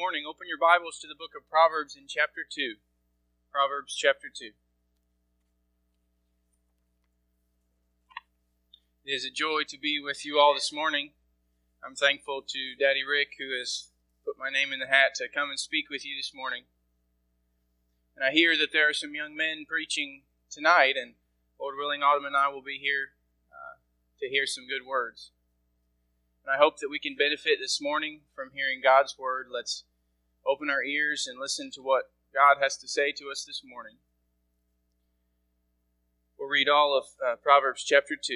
morning, open your Bibles to the book of Proverbs in chapter 2. Proverbs chapter 2. It is a joy to be with you all this morning. I'm thankful to Daddy Rick, who has put my name in the hat to come and speak with you this morning. And I hear that there are some young men preaching tonight, and Lord willing, Autumn and I will be here to hear some good words. And I hope that we can benefit this morning from hearing God's word. Let's open our ears and listen to what God has to say to us this morning. We'll read all of Proverbs chapter 2.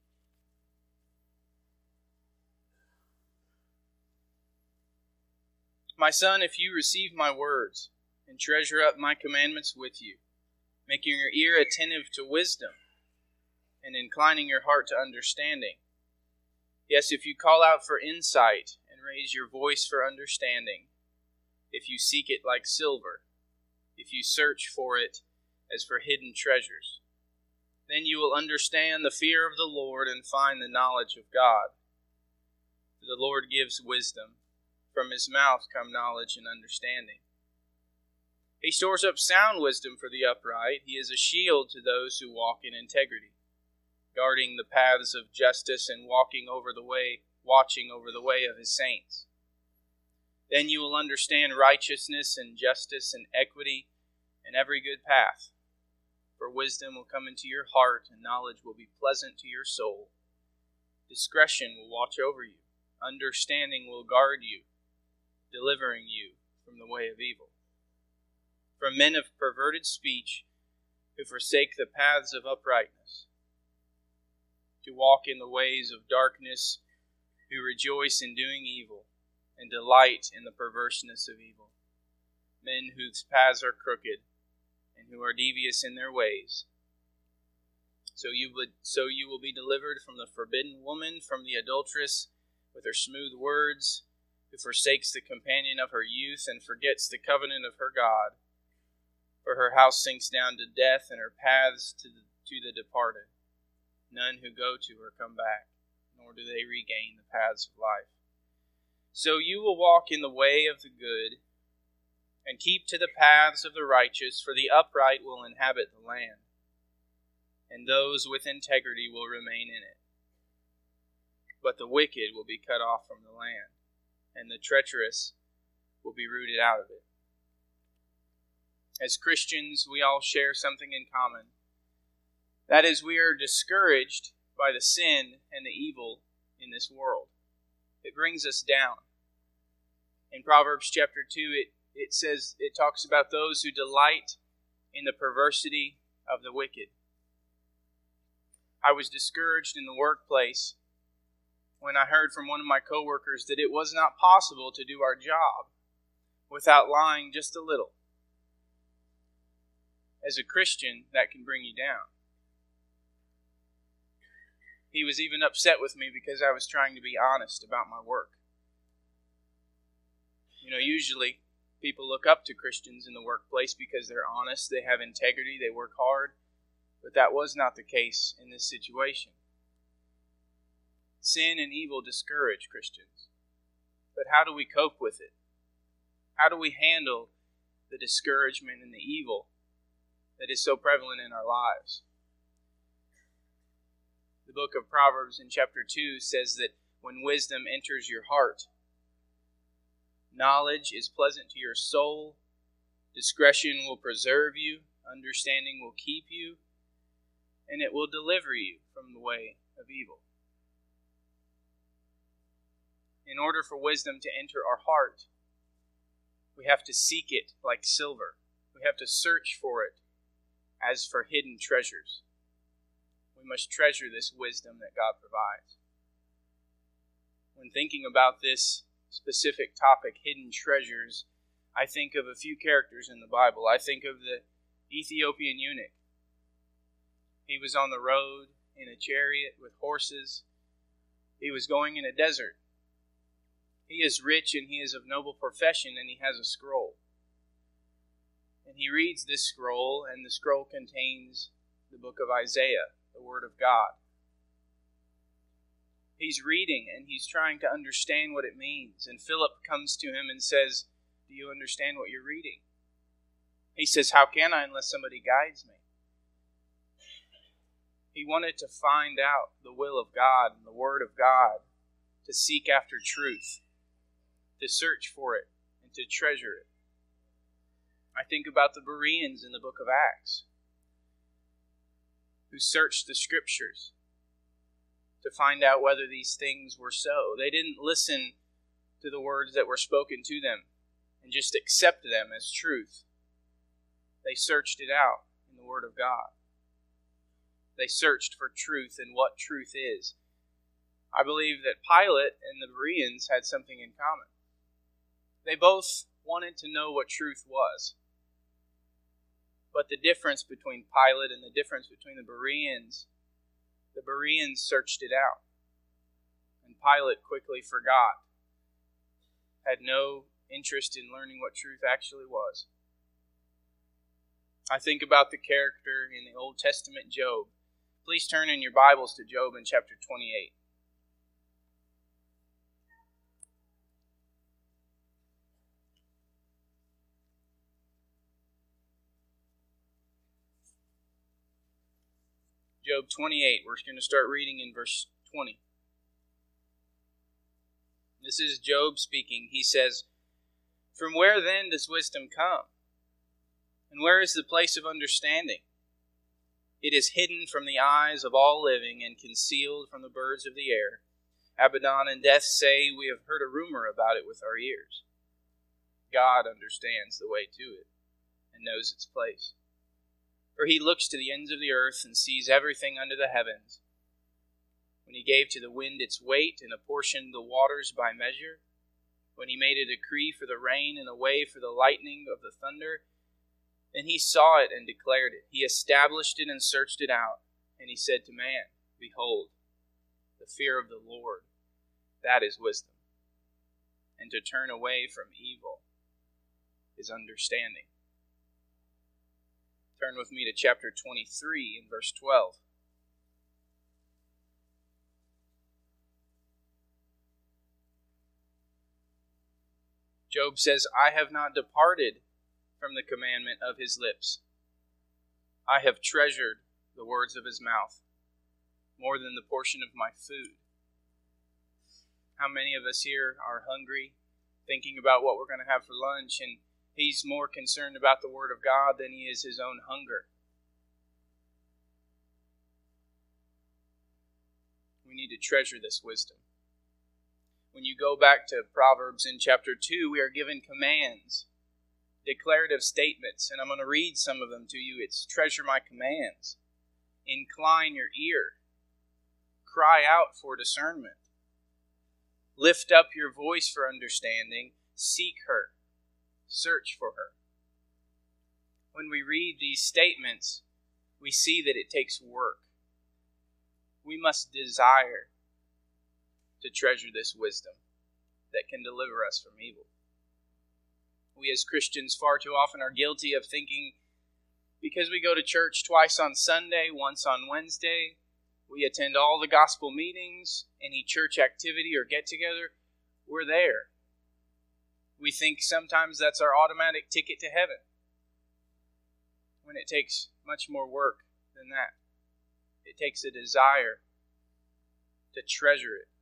My son, if you receive my words and treasure up my commandments with you, making your ear attentive to wisdom and inclining your heart to understanding, yes, if you call out for insight and raise your voice for understanding, if you seek it like silver, if you search for it as for hidden treasures, then you will understand the fear of the Lord and find the knowledge of God. For the Lord gives wisdom. From his mouth come knowledge and understanding. He stores up sound wisdom for the upright. He is a shield to those who walk in integrity, guarding the paths of justice and watching over the way of his saints. Then you will understand righteousness and justice and equity and every good path. For wisdom will come into your heart, and knowledge will be pleasant to your soul. Discretion will watch over you. Understanding will guard you, delivering you from the way of evil. From men of perverted speech, who forsake the paths of uprightness, to walk in the ways of darkness, who rejoice in doing evil, and delight in the perverseness of evil. Men whose paths are crooked, and who are devious in their ways. So you will be delivered from the forbidden woman, from the adulteress with her smooth words, who forsakes the companion of her youth, and forgets the covenant of her God. For her house sinks down to death, and her paths to the departed. None who go to her come back, nor do they regain the paths of life. So you will walk in the way of the good, and keep to the paths of the righteous, for the upright will inhabit the land, and those with integrity will remain in it. But the wicked will be cut off from the land, and the treacherous will be rooted out of it. As Christians, we all share something in common. That is, we are discouraged by the sin and the evil in this world. It brings us down. In Proverbs chapter 2, it talks about those who delight in the perversity of the wicked. I was discouraged in the workplace when I heard from one of my coworkers that it was not possible to do our job without lying just a little. As a Christian, that can bring you down. He was even upset with me because I was trying to be honest about my work. Usually people look up to Christians in the workplace because they're honest, they have integrity, they work hard. But that was not the case in this situation. Sin and evil discourage Christians. But how do we cope with it? How do we handle the discouragement and the evil that is so prevalent in our lives? The book of Proverbs in chapter 2 says that when wisdom enters your heart, knowledge is pleasant to your soul, discretion will preserve you, understanding will keep you, and it will deliver you from the way of evil. In order for wisdom to enter our heart, we have to seek it like silver. We have to search for it as for hidden treasures. We must treasure this wisdom that God provides. When thinking about this specific topic, hidden treasures, I think of a few characters in the Bible. I think of the Ethiopian eunuch. He was on the road in a chariot with horses. He was going in a desert. He is rich and he is of noble profession, and he has a scroll. And he reads this scroll, and the scroll contains the book of Isaiah, the Word of God. He's reading and he's trying to understand what it means. And Philip comes to him and says, Do you understand what you're reading? He says, how can I unless somebody guides me? He wanted to find out the will of God and the Word of God, to seek after truth, to search for it, and to treasure it. I think about the Bereans in the book of Acts, who searched the Scriptures to find out whether these things were so. They didn't listen to the words that were spoken to them and just accept them as truth. They searched it out in the Word of God. They searched for truth and what truth is. I believe that Pilate and the Bereans had something in common. They both wanted to know what truth was. But the difference between Pilate and the difference between the Bereans searched it out. And Pilate quickly forgot, had no interest in learning what truth actually was. I think about the character in the Old Testament, Job. Please turn in your Bibles to Job in chapter 28. Job 28, we're going to start reading in verse 20. This is Job speaking. He says, "From where then does wisdom come? And where is the place of understanding? It is hidden from the eyes of all living and concealed from the birds of the air. Abaddon and Death say, we have heard a rumor about it with our ears. God understands the way to it and knows its place. For he looks to the ends of the earth and sees everything under the heavens. When he gave to the wind its weight and apportioned the waters by measure, when he made a decree for the rain and a way for the lightning of the thunder, then he saw it and declared it. He established it and searched it out. And he said to man, behold, the fear of the Lord, that is wisdom. And to turn away from evil is understanding." Turn with me to chapter 23 and verse 12. Job says, "I have not departed from the commandment of his lips. I have treasured the words of his mouth more than the portion of my food." How many of us here are hungry, thinking about what we're going to have for lunch, and he's more concerned about the Word of God than he is his own hunger? We need to treasure this wisdom. When you go back to Proverbs in chapter 2, we are given commands, declarative statements, and I'm going to read some of them to you. It's treasure my commands, incline your ear, cry out for discernment, lift up your voice for understanding, seek her, search for her. When we read these statements, we see that it takes work. We must desire to treasure this wisdom that can deliver us from evil. We as Christians far too often are guilty of thinking because we go to church twice on Sunday, once on Wednesday, we attend all the gospel meetings, any church activity or get-together, we're there. We think sometimes that's our automatic ticket to heaven, when it takes much more work than that. It takes a desire to treasure it.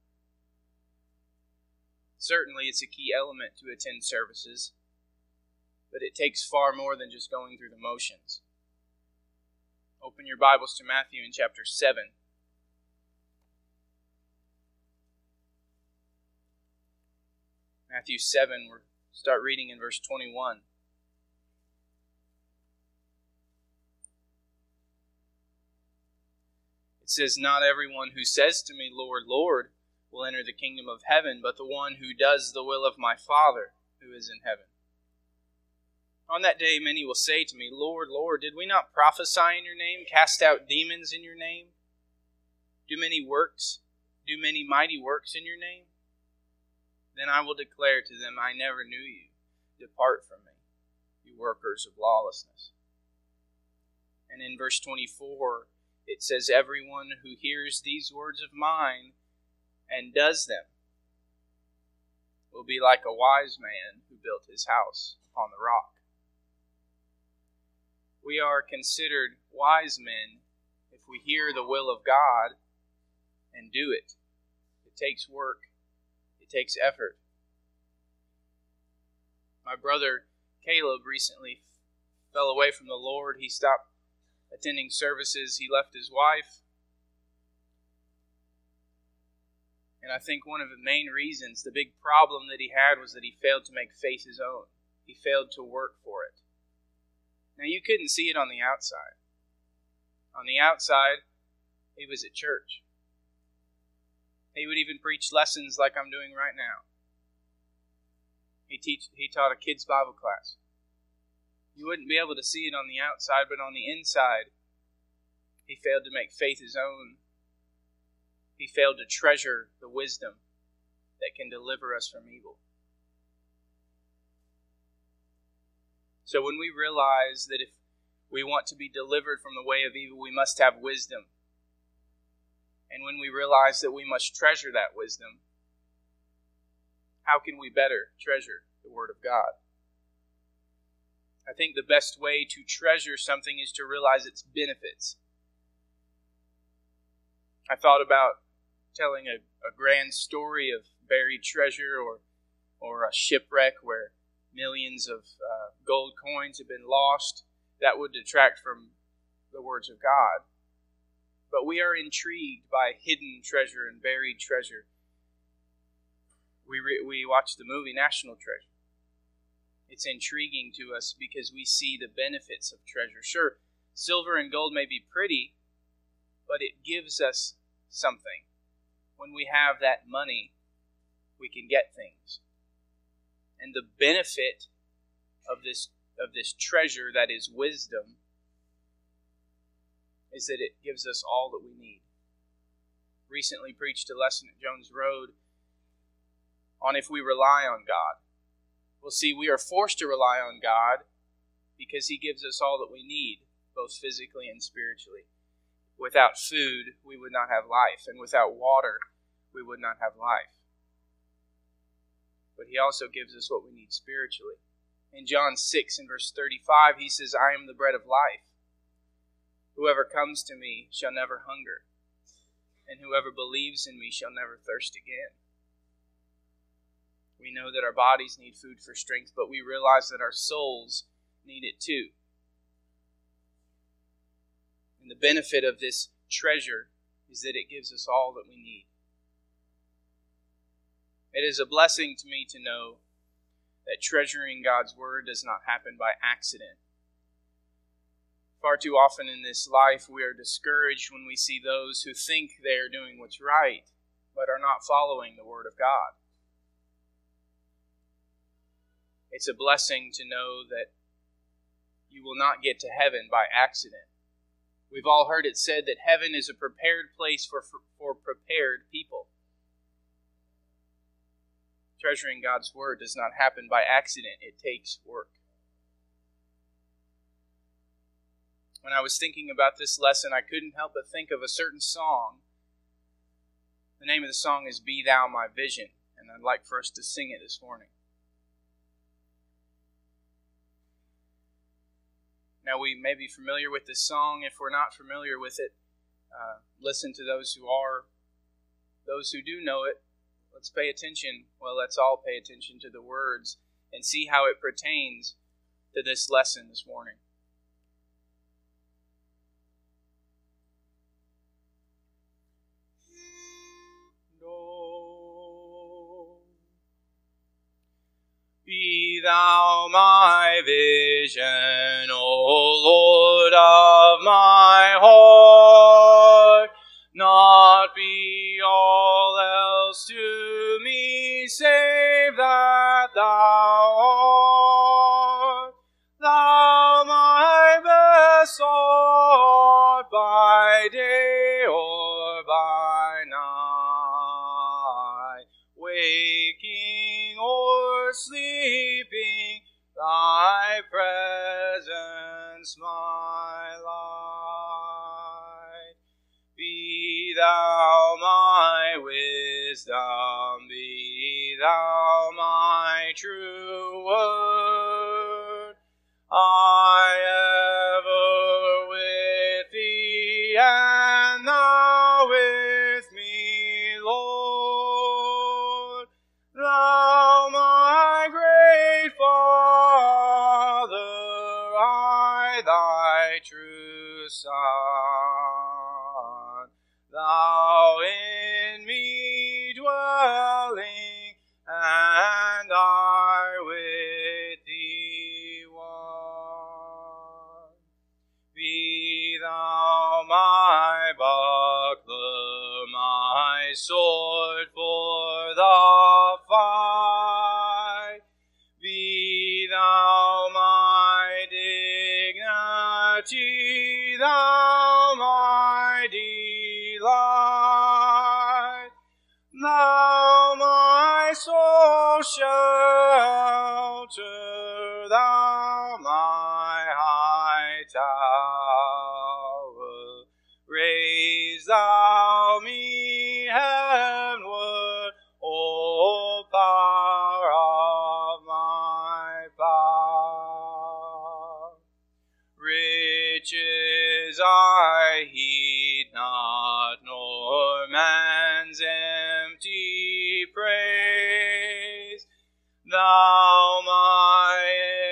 Certainly, it's a key element to attend services, but it takes far more than just going through the motions. Open your Bibles to Matthew in chapter 7. Matthew 7, we'll start reading in verse 21. It says, "Not everyone who says to me, Lord, Lord, will enter the kingdom of heaven, but the one who does the will of my Father who is in heaven. On that day many will say to me, Lord, Lord, did we not prophesy in your name, cast out demons in your name, do many mighty works in your name? Then I will declare to them, I never knew you. Depart from me, you workers of lawlessness." And in verse 24, it says, "Everyone who hears these words of mine and does them will be like a wise man who built his house upon the rock. We are considered wise men if we hear the will of God and do it. It takes work. It takes effort. My brother Caleb recently fell away from the Lord. He stopped attending services. He left his wife. And I think one of the main reasons, the big problem that he had, was that he failed to make faith his own. He failed to work for it. Now, you couldn't see it on the outside. On the outside, he was at church. He would even preach lessons like I'm doing right now. He taught a kids' Bible class. You wouldn't be able to see it on the outside, but on the inside, he failed to make faith his own. He failed to treasure the wisdom that can deliver us from evil. So when we realize that if we want to be delivered from the way of evil, we must have wisdom. And when we realize that we must treasure that wisdom, how can we better treasure the Word of God? I think the best way to treasure something is to realize its benefits. I thought about telling a grand story of buried treasure or a shipwreck where millions of gold coins have been lost. That would detract from the words of God. But we are intrigued by hidden treasure and buried treasure. We watch the movie National Treasure. It's intriguing to us because we see the benefits of treasure. Sure, silver and gold may be pretty, but it gives us something. When we have that money, we can get things. And the benefit of this treasure that is wisdom is that it gives us all that we need. Recently preached a lesson at Jones Road on if we rely on God. Well, see, we are forced to rely on God because He gives us all that we need, both physically and spiritually. Without food, we would not have life, and without water, we would not have life. But He also gives us what we need spiritually. In John 6 and verse 35, He says, I am the bread of life. Whoever comes to me shall never hunger, and whoever believes in me shall never thirst again. We know that our bodies need food for strength, but we realize that our souls need it too. And the benefit of this treasure is that it gives us all that we need. It is a blessing to me to know that treasuring God's Word does not happen by accident. Far too often in this life we are discouraged when we see those who think they are doing what's right, but are not following the Word of God. It's a blessing to know that you will not get to heaven by accident. We've all heard it said that heaven is a prepared place for prepared people. Treasuring God's Word does not happen by accident. It takes work. When I was thinking about this lesson, I couldn't help but think of a certain song. The name of the song is Be Thou My Vision, and I'd like for us to sing it this morning. Now, we may be familiar with this song. If we're not familiar with it, listen to those who are. Those who do know it, let's pay attention. Well, let's all pay attention to the words and see how it pertains to this lesson this morning. Be thou my vision, O Lord of my heart, not be all else to me save that thou art. Thou my best art by day or by night, waking or sleeping, thy presence my light. Be thou my wisdom, be thou my true word. I ever with thee, and thou with me, Lord. Thou my great Father, I thy true Son. Thou in me dwelling, and I with thee one. Be thou my buckler, my sword for the fight. Be thou my dignity, thou my delight. Thou my soul shelter, thou my high tower. Raise thou me heavenward, O power of my power. Riches I heed not, nor man's empty praise. Thou my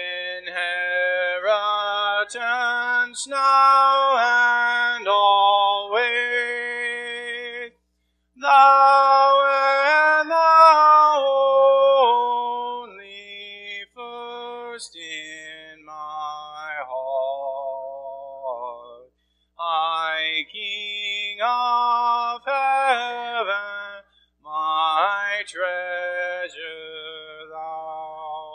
inheritance now and always. Thou and thou only, first in my heart. High King of heaven, my treasure thou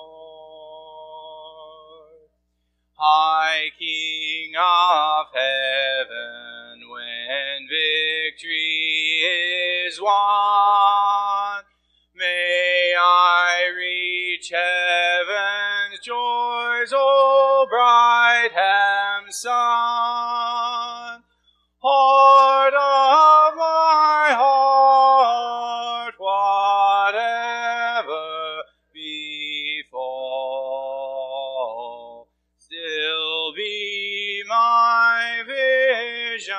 art. High King of heaven, when victory is won, may I reach heaven's joys, O bright sun. Heart of my heart, whatever befall, still be my vision,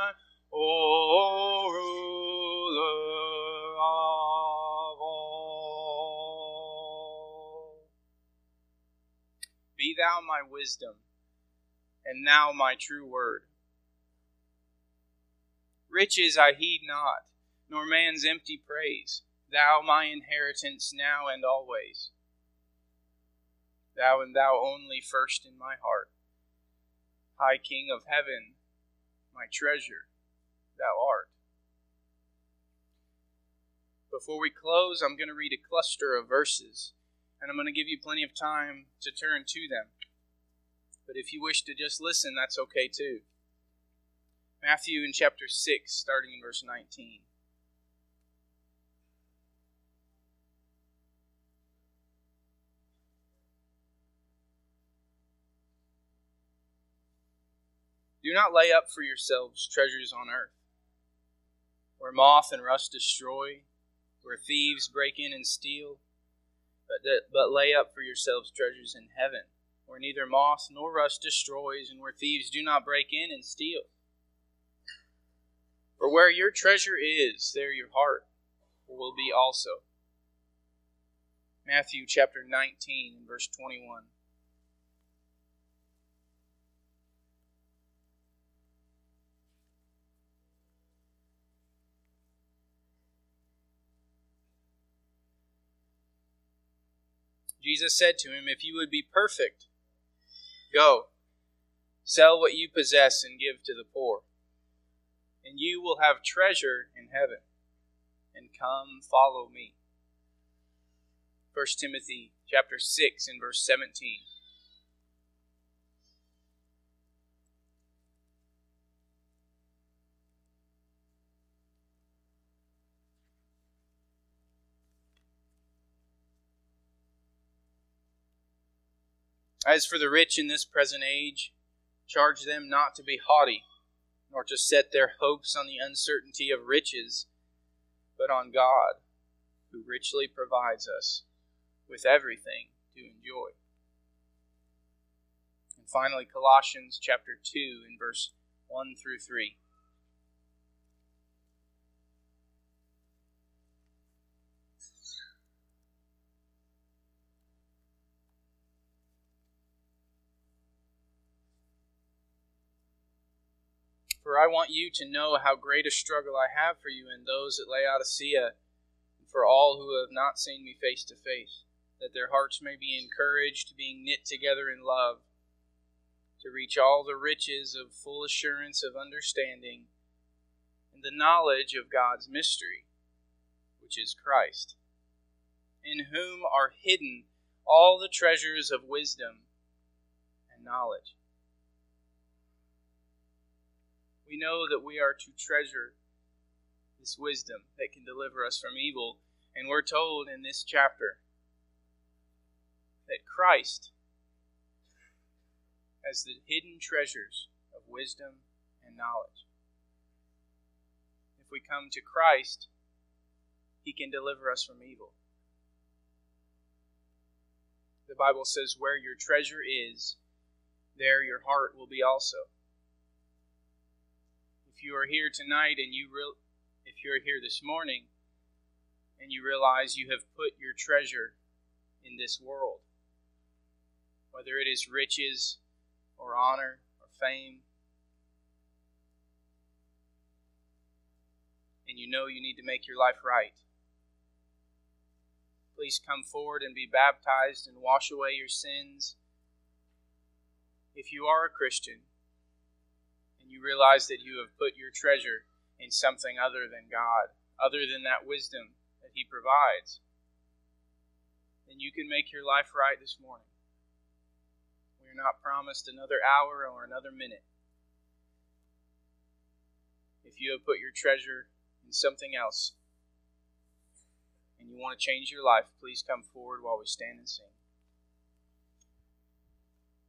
O ruler of all. Be thou my wisdom, and thou my true word. Riches I heed not, nor man's empty praise. Thou my inheritance now and always. Thou and thou only first in my heart. High King of heaven, my treasure thou art. Before we close, I'm going to read a cluster of verses, and I'm going to give you plenty of time to turn to them. But if you wish to just listen, that's okay too. Matthew in chapter 6, starting in verse 19. Do not lay up for yourselves treasures on earth, where moth and rust destroy, where thieves break in and steal, but lay up for yourselves treasures in heaven, where neither moth nor rust destroys, and where thieves do not break in and steal. For where your treasure is, there your heart will be also. Matthew chapter 19, verse 21. Jesus said to him, "If you would be perfect, go, sell what you possess and give to the poor, and you will have treasure in heaven, and come follow me." 1 Timothy chapter 6 and verse 17. As for the rich in this present age, charge them not to be haughty, nor to set their hopes on the uncertainty of riches, but on God, who richly provides us with everything to enjoy. And finally, Colossians chapter 2 and verse 1 through 3. For I want you to know how great a struggle I have for you and those at Laodicea, and for all who have not seen me face to face, that their hearts may be encouraged, being knit together in love, to reach all the riches of full assurance of understanding and the knowledge of God's mystery, which is Christ, in whom are hidden all the treasures of wisdom and knowledge. We know that we are to treasure this wisdom that can deliver us from evil, and we're told in this chapter that Christ has the hidden treasures of wisdom and knowledge. If we come to Christ, He can deliver us from evil. The Bible says, where your treasure is, there your heart will be also. If you are here tonight and if you're here this morning and you realize you have put your treasure in this world, whether it is riches or honor or fame, and you know you need to make your life right, please come forward and be baptized and wash away your sins. If you are a Christian and you realize that you have put your treasure in something other than God, other than that wisdom that He provides, then you can make your life right this morning. We are not promised another hour or another minute. If you have put your treasure in something else and you want to change your life, please come forward while we stand and sing.